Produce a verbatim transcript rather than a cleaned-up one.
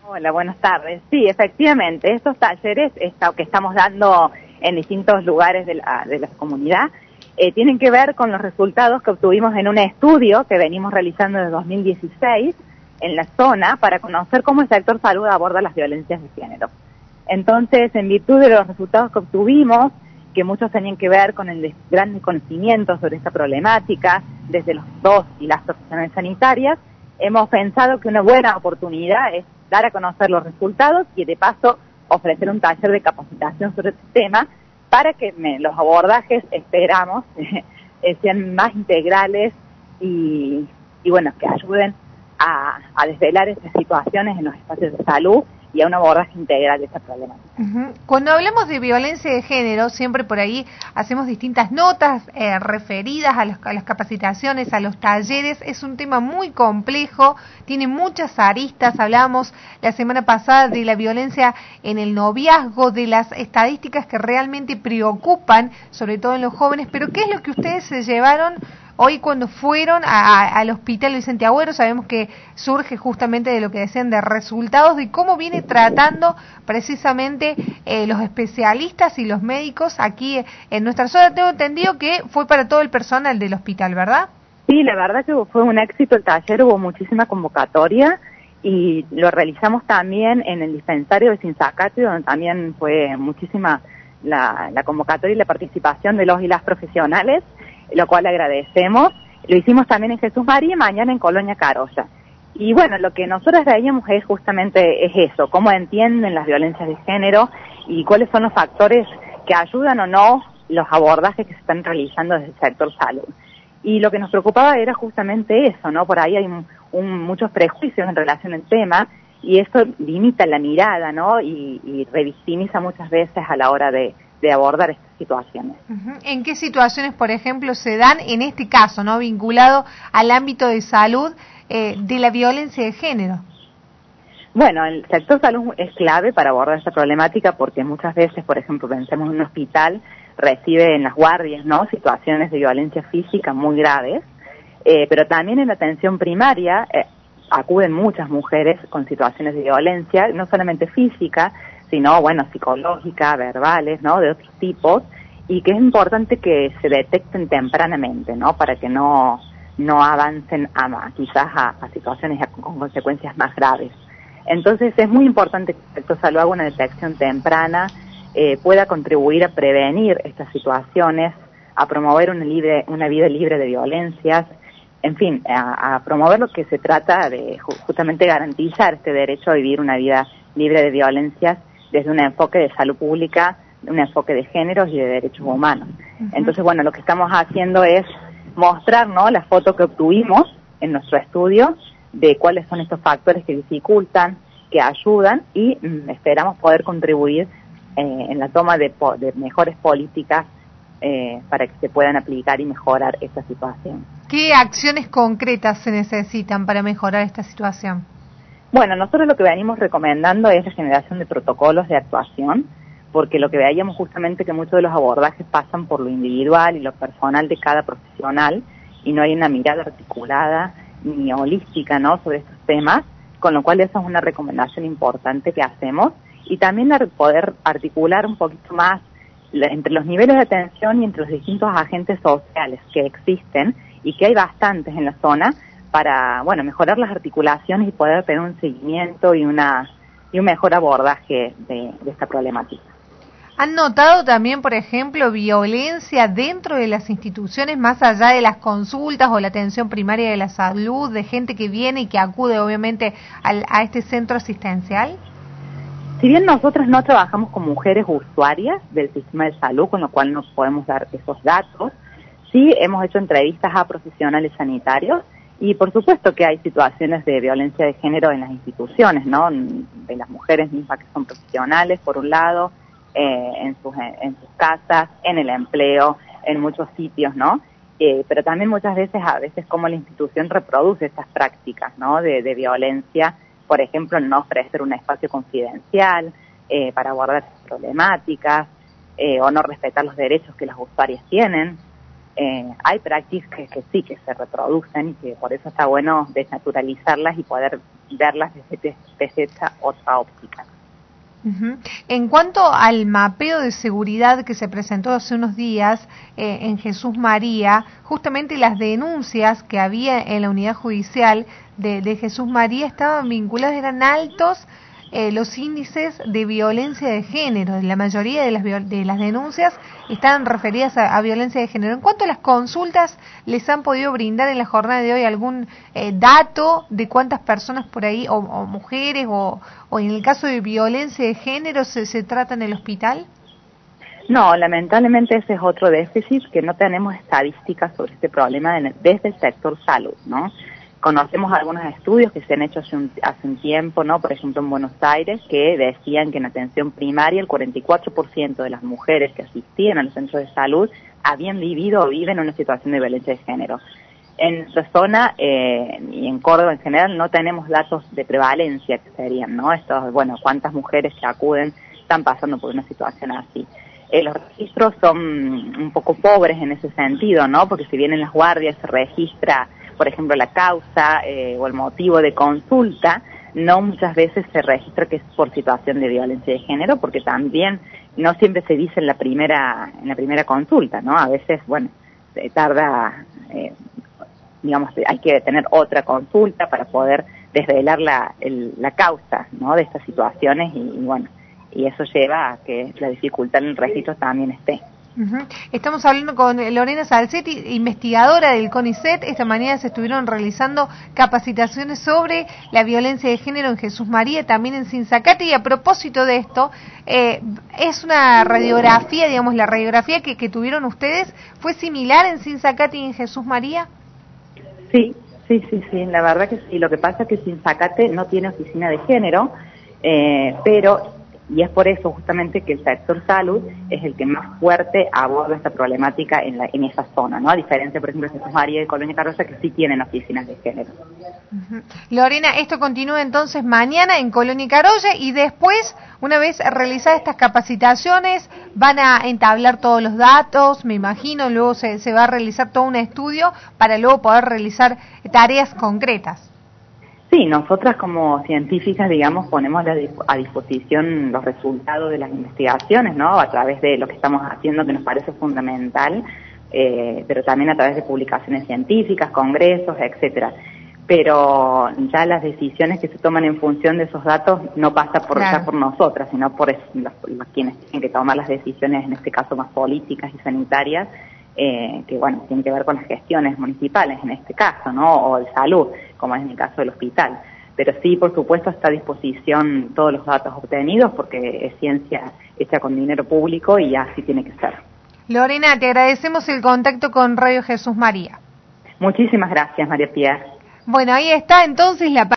Hola, buenas tardes. Sí, efectivamente, estos talleres esta, que estamos dando en distintos lugares de la, de la comunidad eh, tienen que ver con los resultados que obtuvimos en un estudio que venimos realizando desde dos mil dieciséis en la zona para conocer cómo el sector salud aborda las violencias de género. Entonces, en virtud de los resultados que obtuvimos, que muchos tenían que ver con el gran conocimiento sobre esta problemática, desde los dos y las profesionales sanitarias, hemos pensado que una buena oportunidad es dar a conocer los resultados y de paso ofrecer un taller de capacitación sobre este tema para que me, los abordajes, esperamos, eh, sean más integrales y, y bueno, que ayuden a, a desvelar estas situaciones en los espacios de salud y a un abordaje integral de esta problemática. Uh-huh. Cuando hablamos de violencia de género, siempre por ahí hacemos distintas notas eh, referidas a, los, a las capacitaciones, a los talleres. Es un tema muy complejo, tiene muchas aristas. Hablábamos la semana pasada de la violencia en el noviazgo, de las estadísticas que realmente preocupan, sobre todo en los jóvenes. Pero ¿qué es lo que ustedes se llevaron hoy cuando fueron a, a, al hospital Vicente Agüero? Sabemos que surge justamente de lo que decían de resultados de cómo viene tratando precisamente eh, los especialistas y los médicos aquí en nuestra zona. Tengo entendido que fue para todo el personal del hospital, ¿verdad? Sí, la verdad que fue un éxito el taller, hubo muchísima convocatoria y lo realizamos también en el dispensario de Sinzacate, donde también fue muchísima la, la convocatoria y la participación de los y las profesionales, lo cual agradecemos. Lo hicimos también en Jesús María y mañana en Colonia Carolla. Y bueno, lo que nosotros veíamos es justamente es eso, cómo entienden las violencias de género y cuáles son los factores que ayudan o no los abordajes que se están realizando desde el sector salud. Y lo que nos preocupaba era justamente eso, ¿no? Por ahí hay un, un, muchos prejuicios en relación al tema y eso limita la mirada, ¿no? Y, y revictimiza muchas veces a la hora de de abordar estas situaciones. Uh-huh. ¿En qué situaciones, por ejemplo, se dan en este caso, no vinculado al ámbito de salud eh, de la violencia de género? Bueno, el sector salud es clave para abordar esta problemática porque muchas veces, por ejemplo, pensemos en un hospital, recibe en las guardias, ¿no?, situaciones de violencia física muy graves, eh, pero también en la atención primaria eh, acuden muchas mujeres con situaciones de violencia, no solamente física, sino, bueno, psicológica, verbales, ¿no?, de otros tipos, y que es importante que se detecten tempranamente, ¿no?, para que no no avancen a, quizás a, a situaciones con consecuencias más graves. Entonces es muy importante que el sector salud haga una detección temprana, eh, pueda contribuir a prevenir estas situaciones, a promover una, libre, una vida libre de violencias, en fin, a, a promover lo que se trata de justamente garantizar este derecho a vivir una vida libre de violencias desde un enfoque de salud pública, un enfoque de géneros y de derechos humanos. Uh-huh. Entonces, bueno, lo que estamos haciendo es mostrar, ¿no?, la foto que obtuvimos en nuestro estudio de cuáles son estos factores que dificultan, que ayudan y mm, esperamos poder contribuir eh, en la toma de, po- de mejores políticas eh, para que se puedan aplicar y mejorar esta situación. ¿Qué acciones concretas se necesitan para mejorar esta situación? Bueno, nosotros lo que venimos recomendando es la generación de protocolos de actuación, porque lo que veíamos justamente que muchos de los abordajes pasan por lo individual y lo personal de cada profesional y no hay una mirada articulada ni holística, ¿no?, sobre estos temas, con lo cual esa es una recomendación importante que hacemos y también poder articular un poquito más la, entre los niveles de atención y entre los distintos agentes sociales que existen y que hay bastantes en la zona, para, bueno, mejorar las articulaciones y poder tener un seguimiento y una y un mejor abordaje de, de esta problemática. ¿Han notado también, por ejemplo, violencia dentro de las instituciones, más allá de las consultas o la atención primaria de la salud, de gente que viene y que acude, obviamente, al, a este centro asistencial? Si bien nosotros no trabajamos con mujeres usuarias del sistema de salud, con lo cual no podemos dar esos datos, sí hemos hecho entrevistas a profesionales sanitarios. Y por supuesto que hay situaciones de violencia de género en las instituciones, ¿no?, de las mujeres mismas que son profesionales, por un lado, eh, en sus en sus casas, en el empleo, en muchos sitios, ¿no? Eh, pero también muchas veces, a veces como la institución reproduce estas prácticas, ¿no?, de, de violencia, por ejemplo, no ofrecer un espacio confidencial eh, para abordar problemáticas, eh, o no respetar los derechos que las usuarias tienen. eh, hay prácticas que, que sí, que se reproducen y que por eso está bueno desnaturalizarlas y poder verlas desde, desde esta otra óptica. Uh-huh. En cuanto al mapeo de seguridad que se presentó hace unos días eh, en Jesús María, justamente las denuncias que había en la unidad judicial de, de Jesús María estaban vinculadas, eran altos eh, los índices de violencia de género. La mayoría de las, de las denuncias estaban referidas a, a violencia de género. En cuanto a las consultas, ¿les han podido brindar en la jornada de hoy algún eh, dato de cuántas personas por ahí, o, o mujeres, o, o en el caso de violencia de género, se, se trata en el hospital? No, lamentablemente ese es otro déficit, que no tenemos estadísticas sobre este problema desde el sector salud, ¿no? Conocemos algunos estudios que se han hecho hace un, hace un tiempo, ¿no? Por ejemplo, en Buenos Aires, que decían que en atención primaria el cuarenta y cuatro por ciento de las mujeres que asistían a los centros de salud habían vivido o viven en una situación de violencia de género. En nuestra zona eh, y en Córdoba en general no tenemos datos de prevalencia que serían, ¿no? Estos, bueno, cuántas mujeres que acuden están pasando por una situación así. Eh, los registros son un poco pobres en ese sentido, ¿no? Porque si bien en las guardias se registra, por ejemplo, la causa eh, o el motivo de consulta, no muchas veces se registra que es por situación de violencia de género, porque también no siempre se dice en la primera en la primera consulta, ¿no? A veces, bueno, se tarda, eh, digamos, hay que tener otra consulta para poder desvelar la, el, la causa, ¿no? De estas situaciones y, y bueno, y eso lleva a que la dificultad en el registro también esté. Uh-huh. Estamos hablando con Lorena Salcetti, investigadora del CONICET. Esta mañana se estuvieron realizando capacitaciones sobre la violencia de género en Jesús María, también en Sinzacate. Y a propósito de esto, eh, es una radiografía, digamos, la radiografía que, que tuvieron ustedes, ¿fue similar en Sinzacate y en Jesús María? Sí, sí, sí, sí, la verdad que sí. Lo que pasa es que Sinzacate no tiene oficina de género, eh, pero... y es por eso justamente que el sector salud es el que más fuerte aborda esta problemática en, la, en esa zona, ¿no? A diferencia, por ejemplo, de Jesús María y Colonia Carroza, que sí tienen oficinas de género. Uh-huh. Lorena, esto continúa entonces mañana en Colonia Carolla y después, una vez realizadas estas capacitaciones, van a entablar todos los datos, me imagino, luego se, se va a realizar todo un estudio para luego poder realizar tareas concretas. Sí, nosotras como científicas, digamos, ponemos a disposición los resultados de las investigaciones, ¿no? A través de lo que estamos haciendo, que nos parece fundamental, eh, pero también a través de publicaciones científicas, congresos, etcétera. Pero ya las decisiones que se toman en función de esos datos no pasa por, claro, ya por nosotras, sino por los, los quienes tienen que tomar las decisiones, en este caso más políticas y sanitarias, Eh, que bueno, tiene que ver con las gestiones municipales en este caso, ¿no? O de salud, como es en el caso del hospital. Pero sí, por supuesto, está a disposición todos los datos obtenidos porque es ciencia hecha con dinero público y así tiene que ser. Lorena, te agradecemos el contacto con Radio Jesús María. Muchísimas gracias, María Pía. Bueno, ahí está entonces la